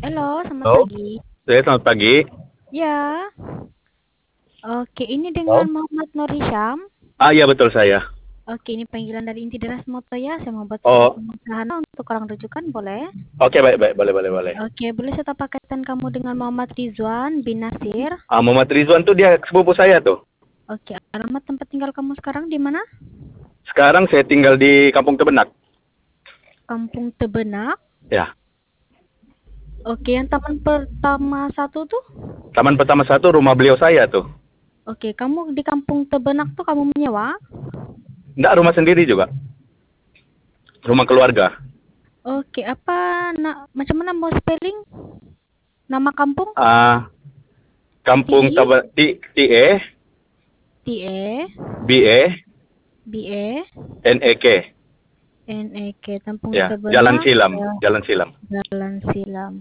Halo, selamat Halo, pagi. saya selamat pagi. Ya, oke, ini dengan Halo. Muhammad Nur Hisham. Iya betul saya. Oke, ini panggilan dari Inti Deras Moto ya. Saya mau buat surat Oh, pernikahan untuk orang rujukan, boleh? oke baik baik boleh boleh boleh. Oke, boleh saya pakaikan kamu dengan Muhammad Rizwan bin Nasir. Muhammad Rizwan tuh dia sepupu saya tuh. Oke, alamat tempat tinggal kamu sekarang di mana? Sekarang saya tinggal di Kampung Tebenak. Kampung Tebenak. Ya. Oke, yang taman pertama satu tuh? Taman pertama satu rumah beliau saya tuh. Oke, kamu di Kampung Tebenak tuh kamu menyewa? Enggak rumah sendiri juga. Rumah keluarga. Oke, apa macam mana mau spelling nama kampung? Ah, Kampung T Taba TE T E BE B E NEK. NEK Kampung Ya, Jalan Tebenak Silam, ya, Jalan Silam. Jalan Silam.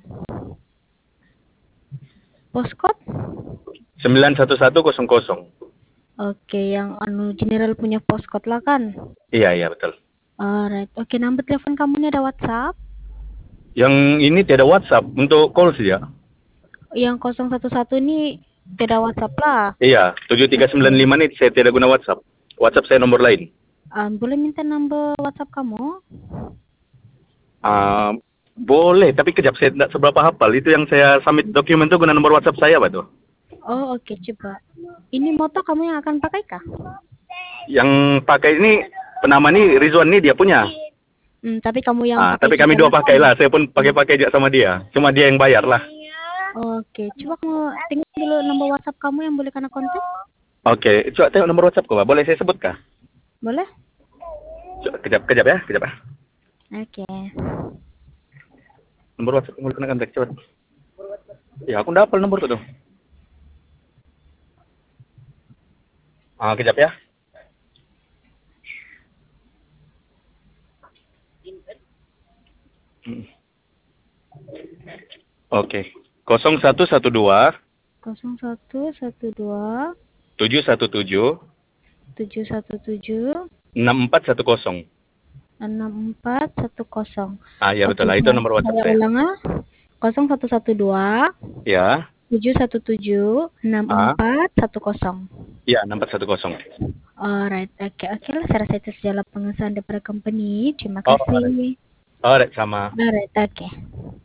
Postcode? 91100. Oke, yang general punya postcode lah kan? Iya, iya betul. Alright. Oke, nomor telepon kamu ini ada WhatsApp? Yang ini tidak WhatsApp untuk call saja. Yang 011 ini tidak WhatsApp lah. Iya, Oke. 7395 ini saya tidak guna WhatsApp. WhatsApp saya nomor lain. Boleh minta nomor WhatsApp kamu? Ah, boleh, tapi kejap saya tidak seberapa hafal. Itu yang saya submit dokumen itu guna nomor WhatsApp saya, Pak tuh. Oh, oke, coba. Ini motor kamu yang akan pakai kah? Yang pakai ini penama ini Rizwan ini dia punya. Tapi kamu yang pakai Tapi kami juga dua lah kan? pakai lah. Saya pun pakai-pakai aja sama dia. Cuma dia yang bayar lah. Oke, coba kamu tinggal dulu nomor WhatsApp kamu yang boleh kena kontak. Oke, coba tengok nomor WhatsApp Pak. Boleh saya sebut kah? Boleh? Coba, kejap ya, kejap ya. Oke. Nomor WhatsApp boleh kena kontak cepat. Ya, aku udah hafal nomor tuh. Kejap ya. Oke. 0112 0112 717 717 6410. 6410. Ya Oke, betul lah. Itu nomor WhatsApp saya saya. ulang ah. 0112 Ya. 717 Ah, 6410. ya 6410. Alright, oke lah, saya rasa itu sajalah pengesahan daripada company. Terima Oh, alright. kasih. Alright, sama. Alright, oke.